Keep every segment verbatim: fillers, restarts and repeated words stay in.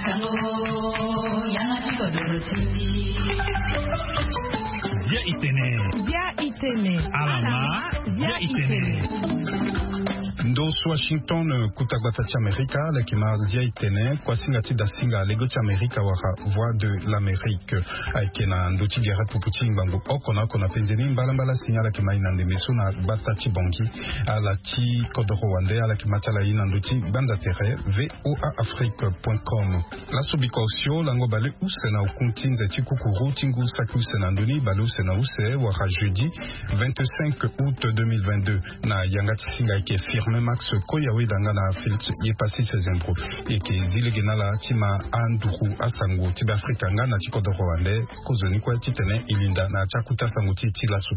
Via Itene. Via Itene. Alama. Via Itene. Ndos Washington kutagbatachi Amerika lekima via Itene kwa singati da singa legochi Amerika waka voix de l'Amérique aikena ndoti gere pupuchi mbangu okona kona penzeni mbala mbala signala kima inande mesuna batachi bongi ala ti kodoro wande ala kima chala ina ndoti banda tere voa afrique point com la subikosio lango bale usena ukuntinze tikukuru tingu saku usena ndoni bale usena use waka jeudi vingt-cinq août deux mille vingt-deux na yangati singa ike firme Max Koyawe dangana Félix Yepasi Sezembro et que Zilegenala Tima Anduru Asango Tiba Afrika ngana Tikodo Rwande Kozoni kwa Titene Ilinda na Chakuta Sanguti Tilasu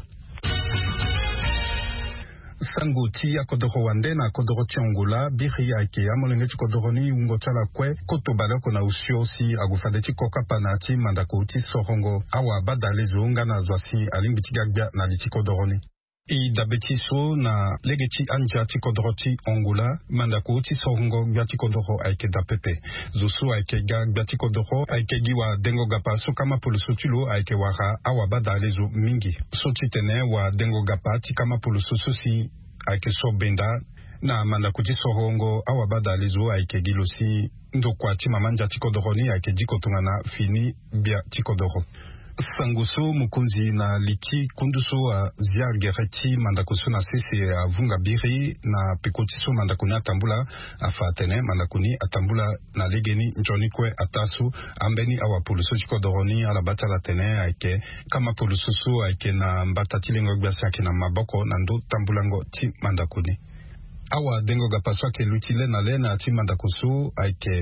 Sangoti ya Kodoro Rwande na Kodoro Tiangola Biri ya Ike Amolenge Tikodoroni Ungotala Kwe Koto Baloko na Usio si Agufadeti Koka Panati Mandakoti Sorongo Awa Badalezo Ngana Zwasi Alimbitigagbia na Litikodoroni I dabetiso na legeti anja tikodroti Angola mandako ti sorongo gatikodoro aike dapepe zosu aike ga gatikodoro aike giwa dengo gapa sokama polusutulo aike wara awabada lezo mingi sotitene wa dengo gapa tikama polusususi aike sobenda na mandako ti sorongo awabada lezo aike gilosi ndokwa ti mamanja tikodoroni aike dikotongana fini bia tikodoro Sanguso mukunzi na liti kunduso a zia gereti mandakuso na sese a vunga biri na pekotiso mandakuni atambula afatene mandakuni atambula na legeni njoni kwe atasu ambeni awa puluso chikodoroni ala bata la tene aike kama pulususu aike na mbatati lengo gbasi ake na maboko na ndo tambulango ti mandakuni awa dengo gapaswa ke lutile na lena ti mandakuso aike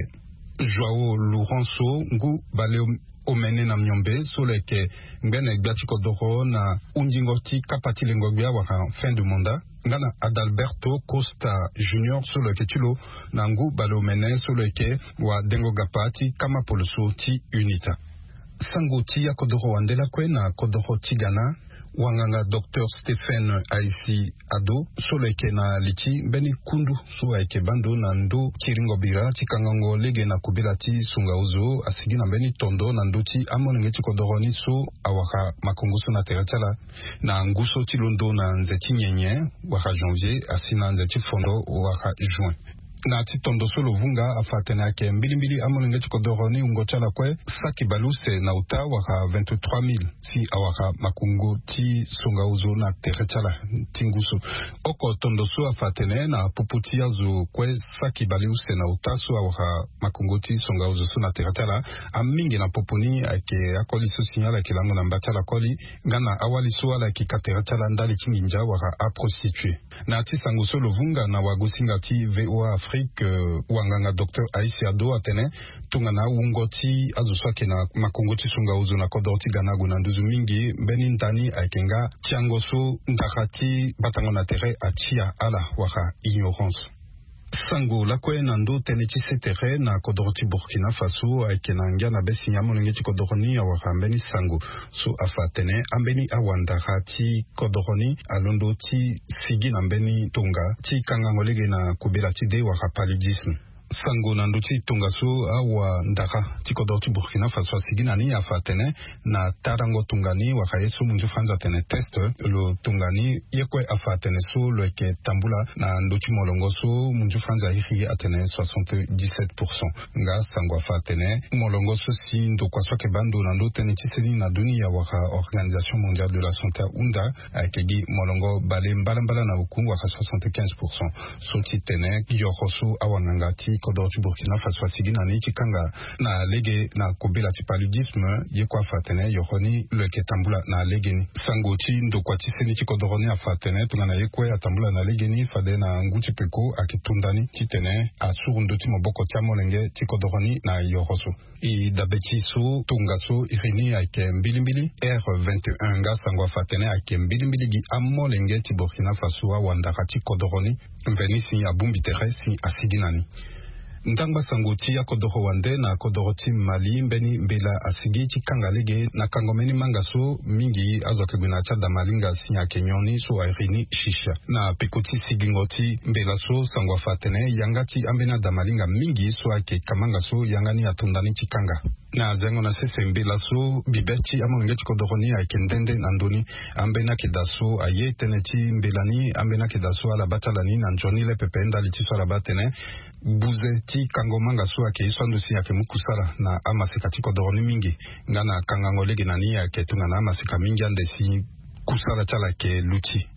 Joao Lourenço ngu baleo omene na mnyombe soleke ngene gbati kodoro na unjingoti kapati lengobia waka fin du mandat ngana Adalberto Costa Junior soleke tulo na ngu balo omene soleke wa dengo gapati kama poloso ti unita sangoti ya kodoro wandela kwe na kodoro tigana wanganga docteur Stephen Aisi Ado soleke na liti beni kundu so aike bando na ndo kiringo bira tikangango lege na kubila ti sunga uzo asigi na beni tondo na ndoti amonenge tikodoroni so awaka makonguso na teratala na nguso ti londo na nzeti nyenye waka janvier asina nzeti fondo waka juin na ti tondo solo vunga afatene ake mbili mbili amolenge tikodoroni ungochala kwe saki baluse na uta waka vingt-trois mille si awaka makungo ti songa uzo na terechala tinguso oko tondo so afatene na puputi azo kwe saki baluse na uta so awaka makungo ti songa uzo so na terechala amingi na poponi ake akoli so signala ke lango na mbatala koli ngana awali so ala ke katerechala ndali tinginja waka a prostitue na ti sango solo vunga na wagosinga ti voa Afrique Uh, wanganga docteur Aisi Ado atene tungana ungoti azuswake na makongoti sunga uzo na kodoti ganago na nduzu mingi beni ntani aikenga tiangoso ndakati batango na tere achia ala waka ignorance sango la kwe nando teneti setere na kodoroti Burkina Faso aikena ngia na besi nyamo ngeti kodoroni awaka mbeni sango so afatene ambeni awandarati kodoroni alondo ti sigi na mbeni tonga ti kangangolege na kubela ti de waka paludisme sango na nduti tonga so awa ndaka tikodoti Burkina Faso sigina ni afatene na tarango tungani waka yeso munju fanza tene test lo tungani yekwe afatene so lo ke tambula na nduti molongo so munju fanza hiri atene soixante-dix-sept pour cent nga sango afatene molongo so si ndo kwa soke bando na ndo tene tiseni na dunia waka Organisation Mondiale de la Santé unda akegi molongo bale mbala mbala na uku waka soixante-quinze pour cent so titene yokoso awangangati kodoroti Burkina Faso sigina ni tikanga na lege na kubila ti paludisme yekwa fatene yohoni leke tambula na legeni sangoti ndokwa tiseni tikodoroni afatene tungana yekwe atambula na legeni fade na nguti peko akitundani titene asuru ndoti moboko tia molenge tikodoroni na yoroso i dabetiso tungaso irini ake mbilimbili R vingt et un nga sango afatene ake mbilimbili gi amolenge ti Burkina Faso wa wandaka tikodoroni mveni si abumbitere si asiginani Ntangba sangoti ya kodoro wande na kodoro tim Mali mbeni mbela asigi chikangalege na kangomeni mangaso mingi azokebina chada malinga sinya kenyoni so airini shisha na pekoti sigingoti mbela so sangwa fatene yangati ambena da malinga mingi so ake kamanga so yangani atundani chikanga na zengo na sese mbela so bibechi amonge chikodoroni aikendende nandoni ambena kedaso aye teneti mbelani ambena kedaso ala batalani na njoni le pependa litiso ala batene buze ti kangomanga so ake iswandusi yake mukusala na amasika chikodoroni mingi ngana kangangolege nani yake tunga na amasika mingi andesi kusala chala ke luti.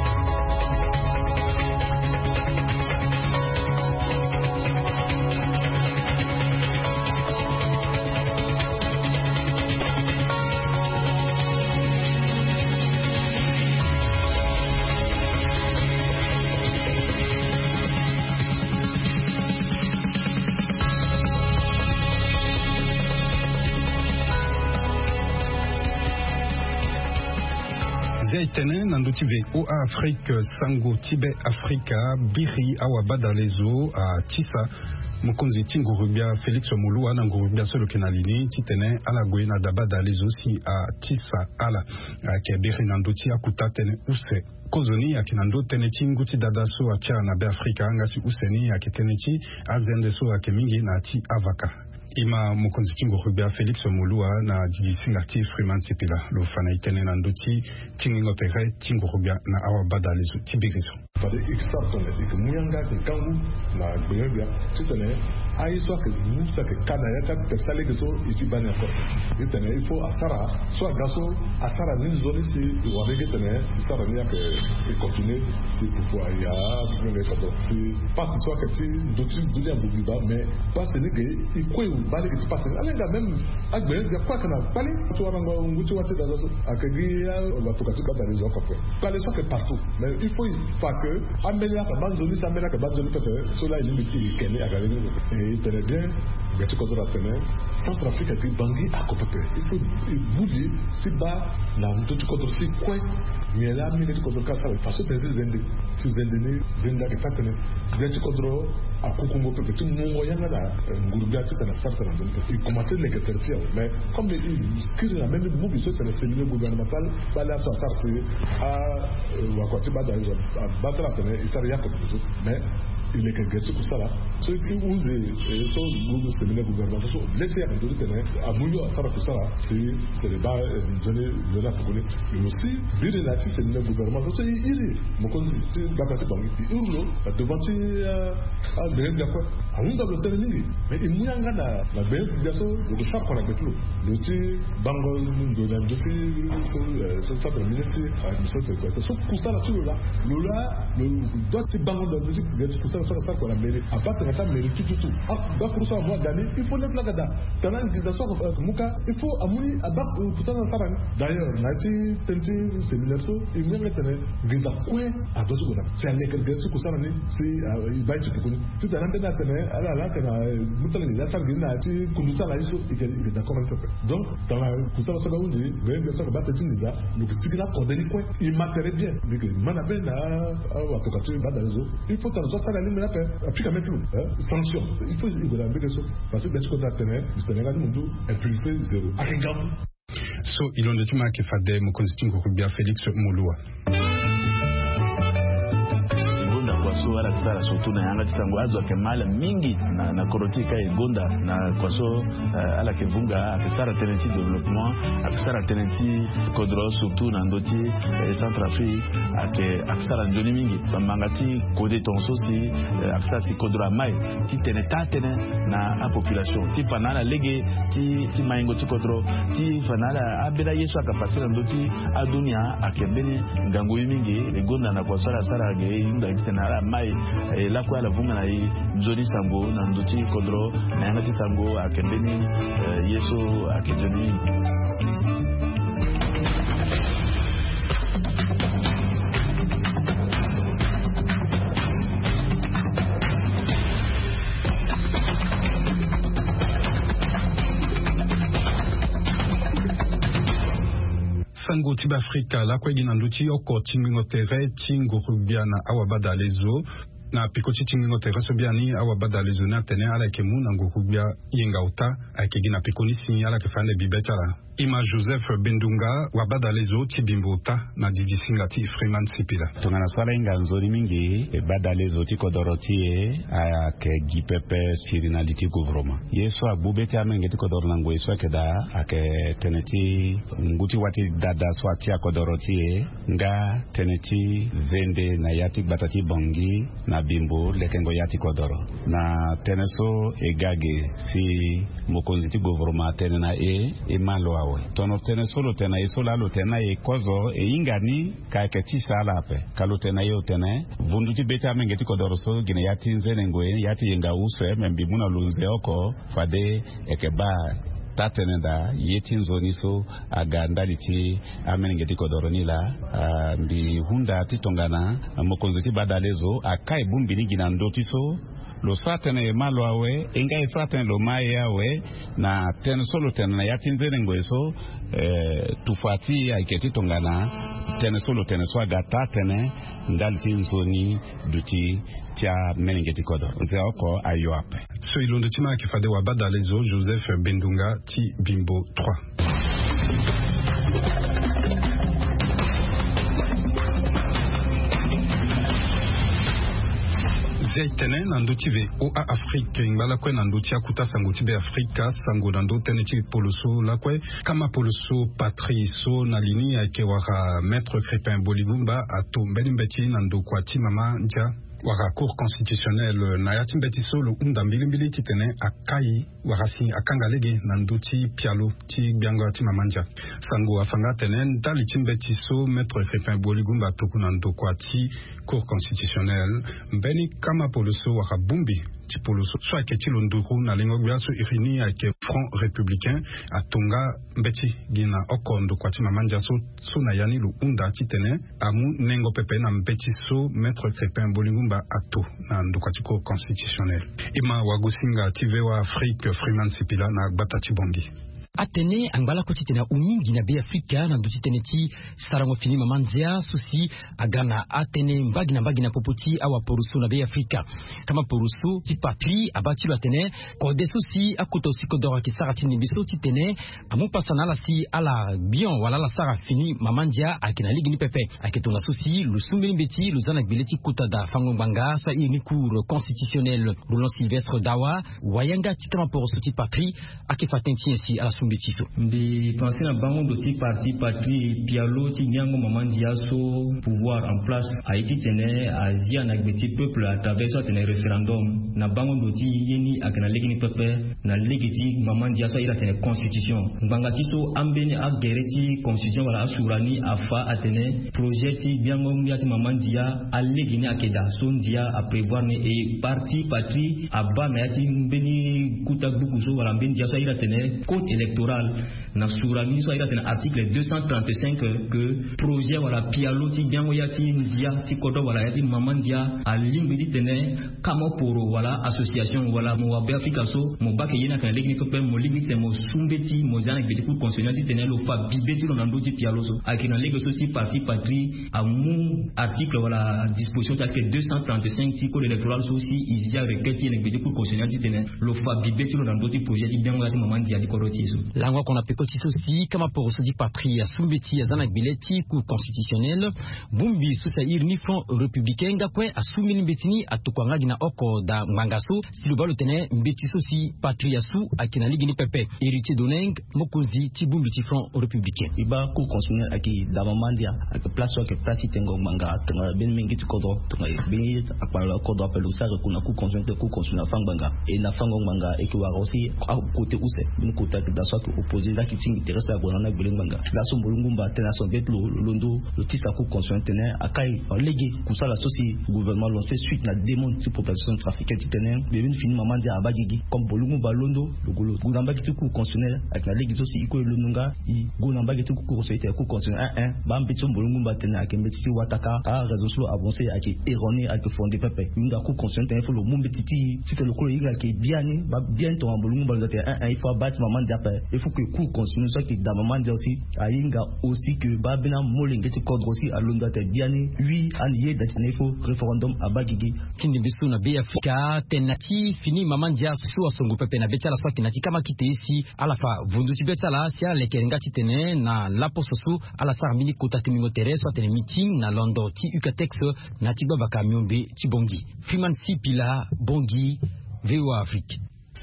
Tene nanduti ve o Afrique sango tibe Afrika biri awabada lezo a tisa mukonzi tingurubia Felix Mulua na ngurubia solo kenalini titene ala goina dabada lezo si a tisa ala ke biri nanduti akuta tene use kozoni ya kinando tene tinguti dada so a cha na be Afrika ngasi useni ya keteneti azende so akemingi na ti avaka ima mukonzi tingurubia Felix Mulua na Didi Singati Freeman Sipila lo fana ikene nanduti tingotere tingurubia na awabada lezo tibirizo parce que extraordinaire et que muyanga que kangu na gbeyebia titene ayi soit que musa que kana ya ta persale que so iti bani encore titene il faut asara soit gaso asara ni zone si wa rege tene asara ni que et continuer si pourquoi il y a même que si pas soit que ti dotu dunia bubiba mais pas c'est que il quoi ou bali que passe alenga même agbeyebia quoi kana bali to aranga nguti wate da so akagi va to katuka dans les autres pas les soit que partout mais il faut pas que amena ka banzoni samena ka banzoni pepe cela il est dit kene agale et très bien mais tu connais la tene Centrafrique qui bangi à copepe il faut bouger si bas na mtu tu connais si quoi mais là mais tu connais ça parce que c'est zende si zende zenda que tatene bien tu connais à kukungo pepe tu mongo yanga da ngurubia tu kana sarta na donc il commencer les tertiaires mais comme il skiri la même move sur le séminaire gouvernemental bala so sarse à wakwati bada battre la tene il s'arrête comme ça mais il est quelque chose comme ça là ceux qui usent so le séminaire gouvernemental so laisser à donner tene à mouyo à ça comme ça là c'est le bas donner le la connaît mais aussi dire la ti séminaire gouvernemental so il est mon conseil battre bangi urlo devant à de bien quoi à un double terminé mais il n'y a rien là la bien bien so le ça qu'on a fait le ti bango de la dofi so ça terminé c'est à une sorte de so pour ça là tu là le là le doit ti bango de musique bien pour ça ça qu'on a mêlé à part que ça mérite tout tout ah bah pour ça moi gagner il faut le plagada talent qui ça soit muka il faut amuni à bas pour ça ça d'ailleurs nati tenti séminaire so il n'y a rien tene giza quoi à deux secondes c'est un quelque chose que ça c'est il va être connu si tu as l'antenne tene ala la kana mutala ni ça gina ti kunduta la iso il d'accord avec toi donc dans la kusala ça on dit mais bien ça que battre tinza le qui là condamné quoi il m'intéresse bien mais que manabe na watokati badazo il faut que ça la ligne là applique même plus sanction il faut il doit avec ça parce que bien qu'on a tene c'est un gars monde impunité zéro akengam so ilonde tuma ke fade mo constitution ko bien Félix Mulua kwaso ala kisara surtout na yanga tisango azo ke mala mingi na na korotika egonda na kwaso uh, ala ke vunga akisara tenenti développement akisara tenenti kodro surtout na ndoti eh, Centrafrique ake akisara njoni mingi bamangati kode tonso si uh, akisara si kodro mai ti teneta tene na a population ti panala lege ti ti maingo ti kodro ti fanala abela yesu akapasira ndoti adunia akembeni ngango mingi egonda na kwaso ala sara ge inda tena mai la kwa la vunga na i Johnny Sango na nduti kodro na yangati Sango akembeni yeso akejoni Sango tiba Afrika la kwa gina nduti oko tingo tere tingo rubiana awabada lezo na pikoti tingingo tereso biani awa bada lezona tene ala kemu na ngokubia yengauta akegina pikoni sini ala kefande bibetala ima Joseph Bendunga wa bada lezo tibimbota na divisinga ti Freeman Sipila tungana swala inganzoni mingi bada lezo ti kodorotie aya ke gipepe sirina liti gouvroma yeso abubeti amenge ti kodorlango yeso keda ake teneti nguti wati dada swati akodorotie nga teneti zende na yati batati bongi na bimbo lekengo yati kodoro na teneso egage si mokonzi ti gouvroma tenena e e malo awe tono teneso lo tena yeso la lo tena e kozo e ingani ka keti sala pe kalo tena yo tena vundu ti beta menge ti kodoro so gine yati nzene ngoe yati yenga use membi muna lunze oko fade ekeba tatenenda yetin zoni so agandaliti amenenge ti kodoro nila ndi hunda ti tongana mokonzi ti badalezo akai bumbi ni gina ndoti so lo satene malo awe inga satene lo mai awe na ten solo ten na yatin zene ngweso eh, tufati aiketi tongana ten solo ten so agata tene ndaliti nzoni duti tia menengeti kodoro nze oko ayo ape so ilondo tima kifade wa badalezo Joseph Bendunga ti Bimbo trois. Zaitene nanduti ve o a Afrique ngala kwe nanduti akuta sanguti be Afrika sango nando teneti poloso la kwe kama poloso patriso na lini yake waka maître Crépin Boligumba ato mbeni mbeti nando kwa ti mama nja waka cour constitutionnelle na yati mbeti solo unda mbili mbili titene akai wakasi akangalege nanduti pialo ti bianga ti mama nja sango afanga tenen dali timbeti so maître Crépin Boligumba toku nando kwa ti cour constitutionnelle mbeni kama poloso waka bumbi ti poloso so ake ti londuru na lingo gwa so irini ake front républicain atonga mbeti gina okondo kwa ti mama nja so so na yani lu unda ti tene amu nengo pepe na mbeti so maître Crépin Boligumba ato na nduka ti cour constitutionnelle ima wagusinga ti vewa Afrique Freeman Sipila na gbata ti bongi atene angbala koti tena umingi na be Afrika na nduti teneti sarango fini mamanzia susi agana atene mbagi na mbagi na popoti awa porusu na be Afrika kama porusu ti patri abati lo atene kode susi akuto si kodora ki sara tini biso ti tene amu pasana la si ala bion wala la sara fini mamanzia akina ligi ni pepe aketonga susi lu sumbeli mbeti lu zana gbileti kuta da fango banga sa ini cour constitutionnelle Roland Sylvestre Dawa wayanga ti kama porusu ti patri akifatenti si ala Mbetiso. Mbi pensé na bango do ti parti patri pialo ti nyango mamandia so pouvoir en place a été tene Asia na gbeti peuple à travers soit tene référendum na bango do ti yeni akana legini peuple na legiti mamandia so ira tene constitution mbanga ti so ambeni a gereti constitution wala asurani afa atene projet ti biango mbia ti mamandia a legini akeda so ndia a prévoir ne et parti patri aba na ti mbeni kuta buku so wala mbeni dia so ira tene code électoral na surani so ira tene article deux cent trente-cinq que projet wala pialo ti biango ya ti ndia ti kodo wala ya ti mamandia a limbi di tene kamo poro wala association wala mo wabe Afrika so mo bake yena kan legni ko pe mo limite mo sumbeti mo zana gbeti ku constitution ti tene lo fa bibeti lo nando ti pialo so akina lego so si parti patri a mu article wala disposition ta que deux cent trente-cinq ti code électoral so si izia requête yena gbeti ku constitution ti tene lo fa bibeti lo nando ti projet di biango ya ti mamandia di kodo ti so langwa kona pekoti so si kama poro so di patri ya sumbeti ya zana gbeleti ku constitutionnel bumbi so sa irni front républicain ngakwe asumini mbetini atokwanga gina oko da mangaso silubalo tene mbeti so si patria su akina ligi ni pepe héritier doneng mokozi ti bumbi ti front républicain iba ku constitutionnel aki da mamandia ak place so ke place tengo manga tenga ben mingi ti kodo tenga ben akpala kodo apelo sa ku na ku constitutionnel ku constitutionnel fanganga e na fango manga e ki wa aussi a côté use ni côté da so ke opposé da ki ti interesse abona na gbeleng manga da so mbulungumba tena so bet lo londo le tisa ku constitutionnel tene akai legi kusala sosi gouvernement lancé suite na démon ti population trafiquée ti tenen bebin fini mamandia abagigi comme bolungu balondo logolo gunamba ki ku constitutionnel ak na legi sosi iko lununga i gunamba ki ku constitutionnel ku constitutionnel un un ba mbetso bolungu batene ak mbetiti wataka a réseau so avancé ak erroné ak fondé pepe yunga ku constitutionnel fo lo mumbetiti ti te lokolo yinga ki biani ba bien to bolungu balondo te un un il faut battre mamandia pe il faut que cours continue soit que dans moment aussi ainga aussi que babina molengeti code aussi à l'onda te bien oui anié d'atene faut référendum abagigi tindi bisuna be Afrika tenati fini mamandia su asongo pepe na betala soit kinati kama kitesi alafa vundu ti betala sia lekerenga ti tene na lapososu ala sarmini kota timimotere soit tene meeting na London ti ukatex na ti babaka miombe ti bongi Freeman Sipila bongi V O A Afrique.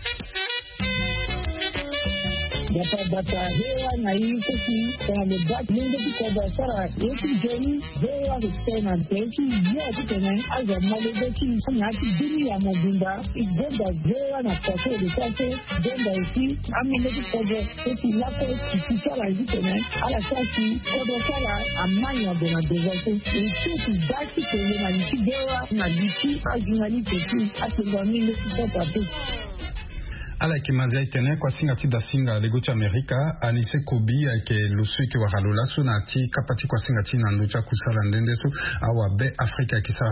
Bata bata hewa na hii kusi kwa mbaki mungu kwa sara yetu jeni hewa kusema teki yote tena aza malebeki nyati dini ya mabunda igenda hewa na kwaso de kwaso genda isi amene kwa eti lapo kisara hizi tena ala sasi kwa sara amanya de na devote eti daki tena na nchi hewa na diki ajunali teki atenga mimi kwa pato ala kimanzia itene kwa singa ti da singa lego ti Amerika anise kobi ayeke lo so yeke wara lo laso na ti kapa ti kwa singa ti na ndö ti akusala ndende so awabe Afrika yeke sara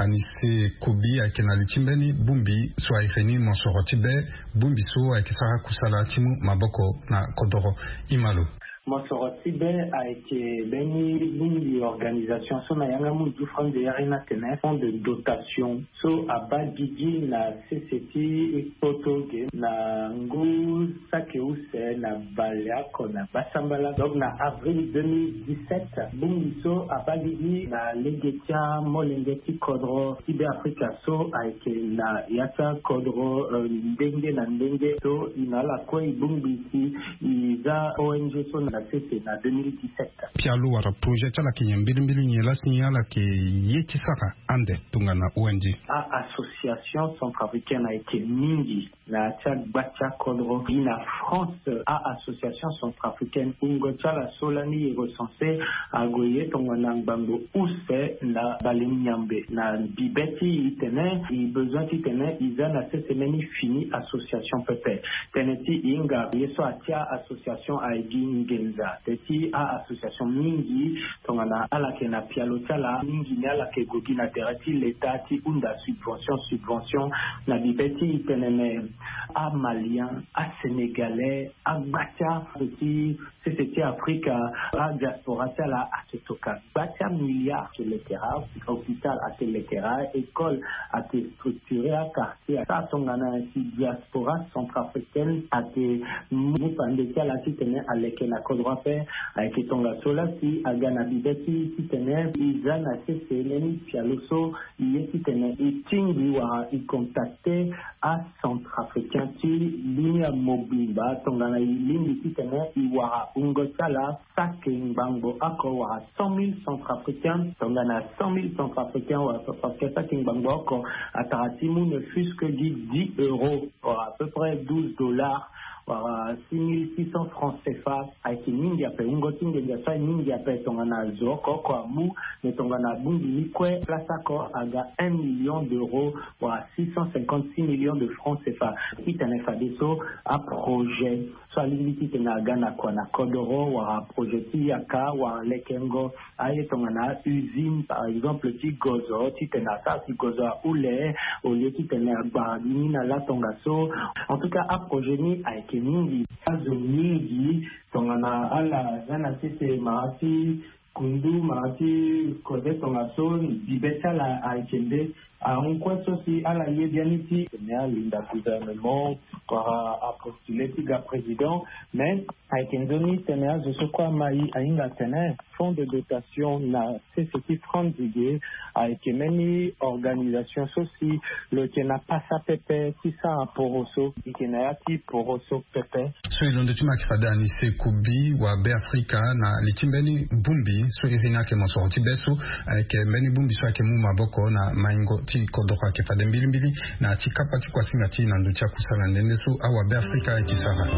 anise kobi ayeke na li ti mbeni bungbi so ayeke ni monsoro ti be bungbi so ayeke sara kusala ti mu maboko na kodro imalo. Monsoro ti be ayeke beni bungbi organisation so na yanga mu du fond de yarina tene fond de dotation so abagigi na C C T Potoge na ngu sake use na baleako na basambala donc na avril deux mille dix-sept bungbi so abagigi na legetia molenge ti kodro ti be Afrika so ayeke na ya ti akodro uh, ndenge na ndenge so ina ala kue bungbi si i za O N G so na c'était en deux mille dix-sept. Pialo wara projet chala ki mbili mbili nyela signala ke yeti saka ande tunga na O N G. A association centrafricaine a été mingi na tia bacha kodro na France a association centrafricaine ungo chala solani est recensé à goye tonga na ngbango use na baleminyambe na bibeti itene i besoin itene iza na cette semaine fini association pepe teneti inga yeso atia association a ngenza teti a association mingi tongana ala ke na pialo tala mingi ne ala ke gogi na terati l'état ti unda subvention subvention na bibeti tenene a malien a sénégalais a batia petit c'était Afrique a diaspora tala a toka batia milliards ke letera hôpital a letera école a te structuré a quartier a tongana ti diaspora centrafricaine a te mu pande tala ti tene aleke na kodro pe ayeke tonga so la si aga na bibeti ti tene i za na sese leni pialo so i ye ti tene i tingi wara i contacte a centrafricain ti lini amobimba tongana i lini ti tene i wara ungo tala sake ngbango oko wara cent mille centrafricains tongana cent mille centrafricains wara parce que sake ngbango oko atara ti mu ne fût que di dix euros wara à peu près douze dollars wara six mille six cents francs C F A ayeke mingi ape ungo ti ngenga so mingi ape tongana zo oko oko amu me tongana bungi ni kue place ako aga un million d'euros wara six cent cinquante-six millions de francs C F A ti tene fade so a projet so alingi ti tene aga na kua na kodro wara projet ti yaka wara lekengo aye tongana usine par exemple ti gozo ti tene asa ti gozo ahule au lieu ti tene agbara ni na la tonga so en tout cas a projet ni ayeke mingi azo mingi tongana ala zana tete maati kundu maati kode tonga so bibeta la ayekende a un kweso si ala ye biani ti tene alinda gouvernement para a postuler ti ga président mais ayekende ni tene azo so kue mai ahinga tene fonds de dotation na C C T France dige ayeke meni organisation so si lo yeke na pasa pepe ti sa aporoso yeke na ya ti poroso pepe so e londo ti ma yeke fade anise kubi wabe Afrika na li ti mbeni bungbi so e ri ni ayeke monsoro ti be so ayeke mbeni bungbi so ayeke mu maboko na maingo ti kodro ayeke fade mbilimbili na ti kapa ti kuasinga ti na ndö ti akusala ndende so awabe Afrika ayeke sara.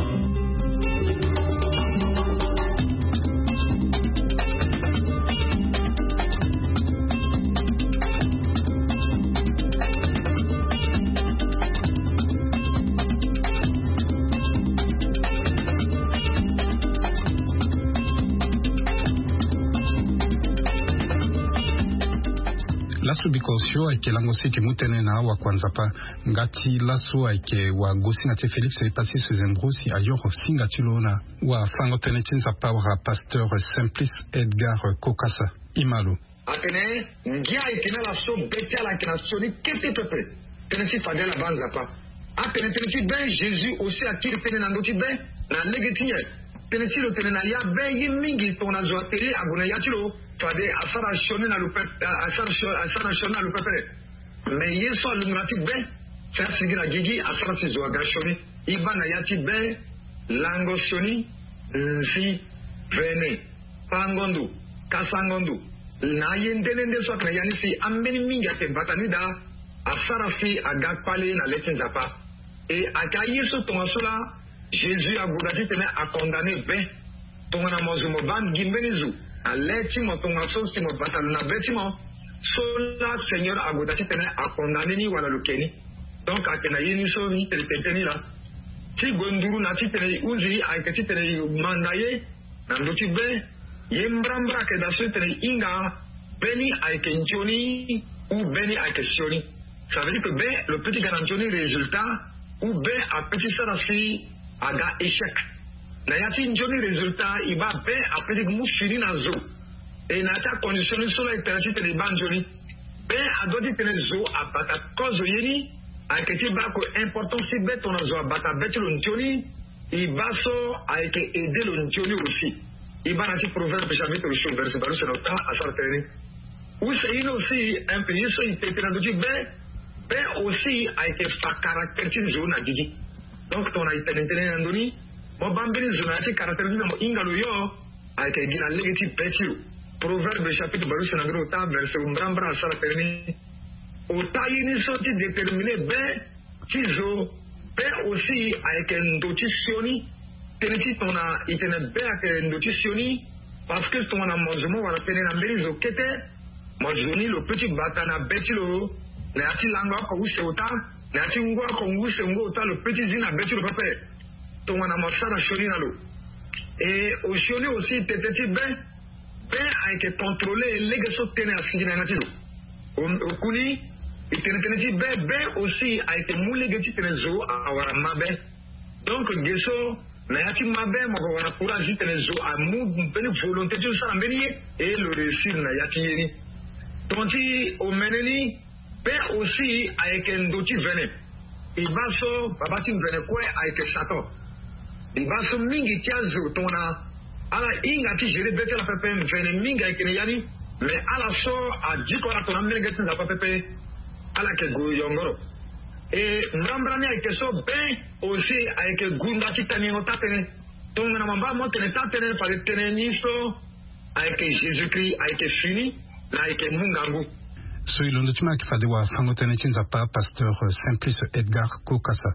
lasu bikosio aike lango siki mutene na wa kwanza pa ngati lasu aike wa gosi ngati Felix epasi sezembrosi ayor singati lona wa fango tene tinza pawra pasteur Simplice Edgar Kokasa Imalo atene ngia ikena laso betia la kinasoni kete pepe tene si fadela banza pa atene tene si ben Jésus aussi akiri tene na ndoti ben na legetinye tene si lo tene na ya ben yimingi tona zo ateli aguna yatilo fade asara shoni na lupe asara shoni asara shoni na lupe mais yeso alungati ben fa sigira gigi asara si zo agashoni ibana yati ben lango shoni nsi vene pangondu kasangondu na yendelende so kana yani si ambeni mingi ate batanida asara fi agakpale na letin zapa et akayeso tonsola Jésus a goudati tene a condamné ben tongana mozumo ban gimbenizu a leti mo tongaso si mo bataluna betimo sola Seigneur a goudati tene a condamné ni wala lukeni donc akena yini so ni teleteni la ti gonduru na ti tene uzi a ke ti tene mandaye na ndoti be yembrambra ke da so tene inga beni a ke njoni ou beni a ke sioni ça veut dire que ben le petit garantioni résultat ou ben a petit sarasi aga échec na yati njoni résultat iba ben a petit mushiri na zo et na ta condition sur la intérêt tene banjoni ben a dodi tene zo a bata cause yeni a ke ti ba ko important si ben ton zo a bata betlo njoni ibaso a ke aider le njoni aussi iba na ti proverbe chapitre huit verset baru senota asar tene ou c'est aussi un pays so itete na dodi ben ben aussi a ke fa caractère ti zo na didi donc ton a été intérêt andoni mo bambini zonati caractère mo ingalo yo a été gina legati petio proverbe chapitre baru senagro ta verset umbrambra sala terni o tayini soti déterminé ben tizo ben aussi a été ndotisioni teniti ton a été ben a été ndotisioni parce que ton a mozemo wala tenir na mbelizo kete mozoni le petit batana betilo le ati langwa ko useuta na ti ngwa ko nguse ngota le petit zina beti le papa to wana masara shoni nalo et au shoni aussi teteti ben ben a été contrôlé les gesso tene asingina na tilo o kuni itenetenti ben ben aussi a été moulé geti tenezo awara mabe donc gesso na yati mabe mo ko wana courage tenezo a mu ben volonté tu sa mbeni et le réussir na yati yeni tonti o meneni ben aussi avec un doti vene ibaso babati vene kwe avec Satan ibaso mingi tiazo tona ala inga ti jere bete la pepe vene mingi avec yani mais ala so a dikora tona mingi tin la pepe ala ke go yongoro et mrambrani avec so ben aussi avec gunda ti tani ngota tene tonga na mamba mo tene ta tene pa tene niso avec Jésus-Christ avec fini na avec mungangu. Soy londo tima kifade wa fango tene chinza pa pasteur Simplice Edgar Kokasa.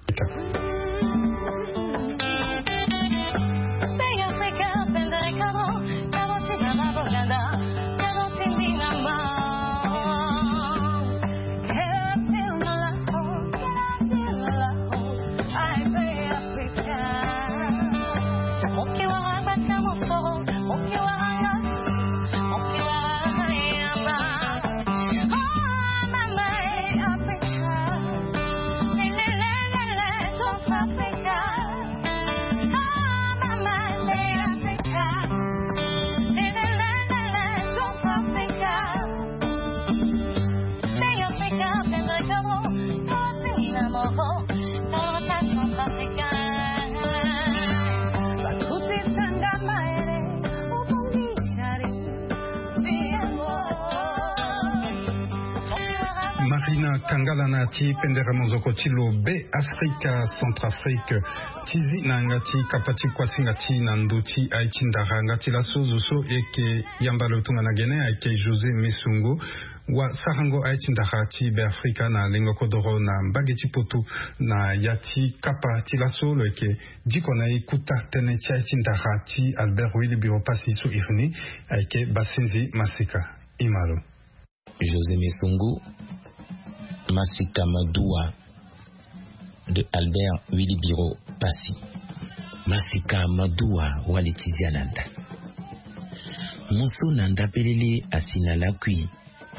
Marina Kangala nati pendera mozoko tilo be Afrika Centrafrique tizi na ngati kapati kwasi ngati na nduti aichindara ngati la sozuso eke yambalo tunga na gene ake José Mesungo wa sarango aichindara ti be Afrika na lengo kodoro na mbageti poto na yati kapa ti la solo eke diko na ikuta tene ti aichindara ti Albert Willy Biro pasi so ifni ake Basinzi Masika Imalo José Mesungo Masika Madoua de Albert Willy Biro Passi. Masika Madoua Walitizia Nanda. Monso Nanda Pelele Asina Lakui.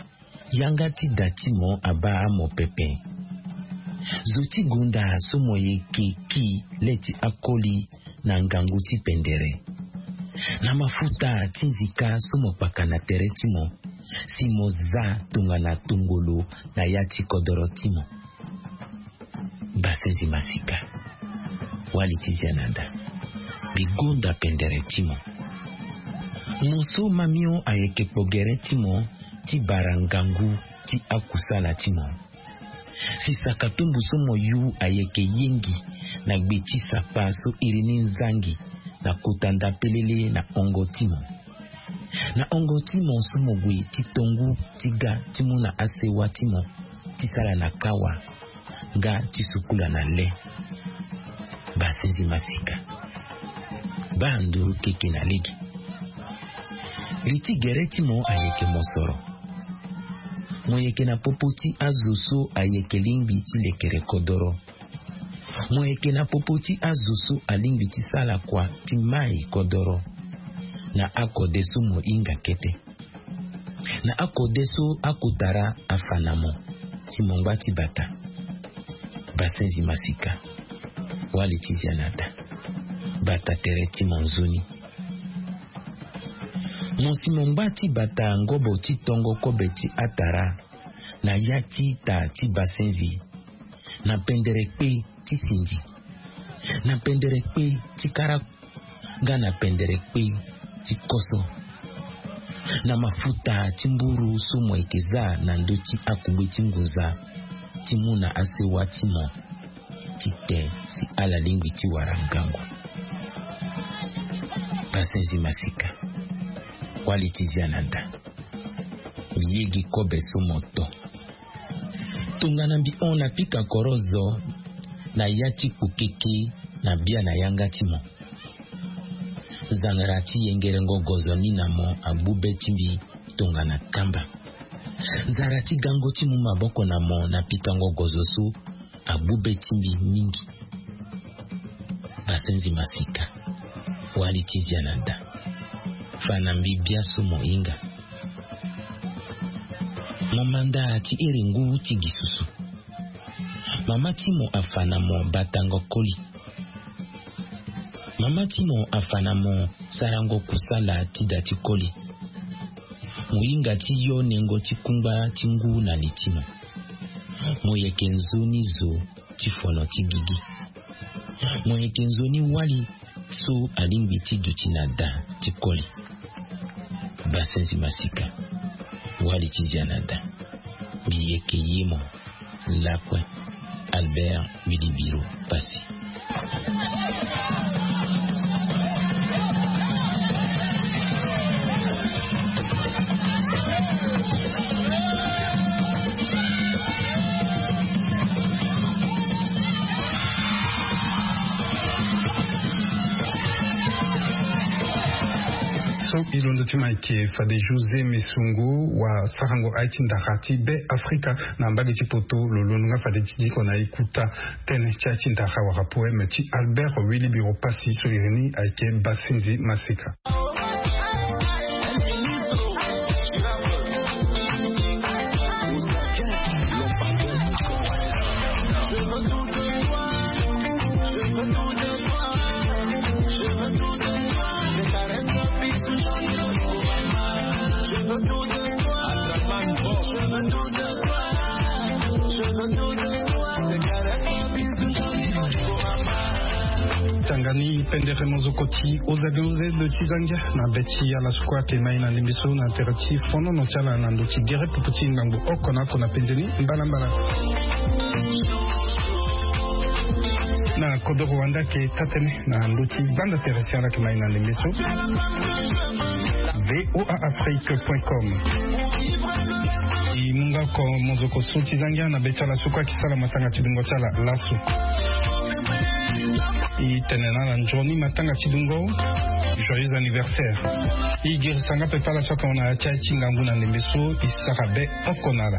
yangati datimo aba amo pepe. Zoti gunda somo yeke ki leti akoli na nganguti pendere. Na mafuta tinzika somo pakana teretimo. Simo za tunga na tungolo na yati kodorotimo. Basenzi masika. Walitizi ananda. Bigunda pendere timo. Moso mamio ayeke pogere timo. Ti barangangu ti akusala timo. Si sakatumbu somo yu ayeke yengi na gbeti sapa so irini nzangi na kutanda pelele na ongo timo. Na ongo timo somo gwe ti tongu tiga timu na asewa timo ti sala na kawa nga ti sukula na le. Basenzi masika. Ba nduru keke na ligi. Liti gere timo ayeke mosoro. Moyeke na popoti azuso ayeke lingbi ti lekere kodoro. Moyeke na popoti azuso alingbi ti sala kwa ti mai kodoro. Na akodeso mo inga kete. Na akodeso akutara afanamo ti mongba ti bata. Basenzi masika. Wali ti zianata. Bata tere ti monzoni. Monsi mongba ti bata ngobo ti tongo kobe ti atara. Na yati ta ti basenzi. Na pendere kpe ti sinji. Na pendere kpe ti kara. Ga na pendere kpe ti koso. Na mafuta ti mburu somo ekeza na ndo ti akube ti nguza. Ti muna asewa ti mo. Ti te si ala lingwi ti warangangu. Basenzi masika. Wali ti ziananda. Yegi kobe somo to. Tungana bi on na pika korozo. Na yati kukeke na bia na yanga timo. Zangarati yengerengo gozo nina mo abube timbi tungana kamba. Zarati gango timu maboko na mo na pika ngo gozo su abube timbi mingi. Basenzi masika. Wali tizi ananda. Fanambi biaso mo inga. Mamanda ati iringu tigi susu. Mama timo afanamo batango koli. Mama timo afanamo sarango kusala tidati koli. Muinga tiyo nengo tikumba tingu na litimo. Moyeke nzoni zo tifono tigigi. Moyeke nzoni wali so alingbi tiduti na da tikoli. Basenzi masika. Wali tizianada. Biyeke yemo. Lapwe. Albert Wilibiro Passy. Ilondo timaike fade Jose Mesungu wa sarango aiti ndakati be Afrika na mbagi chipoto lolonga fade chidiko na ikuta tene chachi ndaka wa rapoe mechi Albert Wilibiro Passy soirini aike Basenzi masika. Tangani pendere mozokoti ozageuze de Tizangia na beti ala sukwa ke maina limbiso na terati fono no chala na ndoti dire puputi ngangu okona kona penzeni mbala mbala na kodo Rwanda ke tatene na ndoti banda terati ala ke maina limbiso voa afrique point com imunga ko mozoko su Tizangia na beti ala sukwa kisala matanga tidungo chala lasu I tenena na njoni matanga chidungo joyeux anniversaire I girisanga pe pala soka ona atia chingangu na nembeso isarabe okonala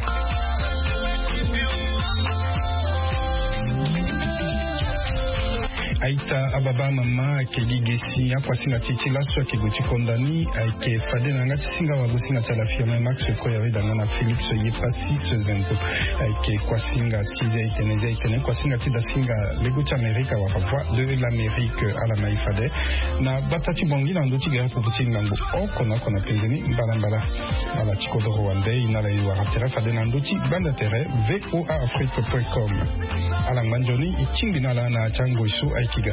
aita ababa mama ke ligesi akwasinga titila so ke guti kondani ke fade nanga tsinga wagusinga tala firme max ko yawe dangana Felix yepasi sezenko ke kwasinga tize iteneze itene kwasinga tida singa leguti Amerika wa voix de l'Amérique à la maifade na batati bongi na nduti ga ko buti ngango okona kona penzeni mbala ala chikodo Rwanda inala iwa ratera fade na nduti banda tere voa afrique point com ala manjoni itingi nala na chango isu aikiga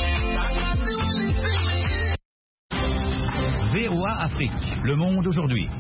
V O A Afrique, le monde aujourd'hui.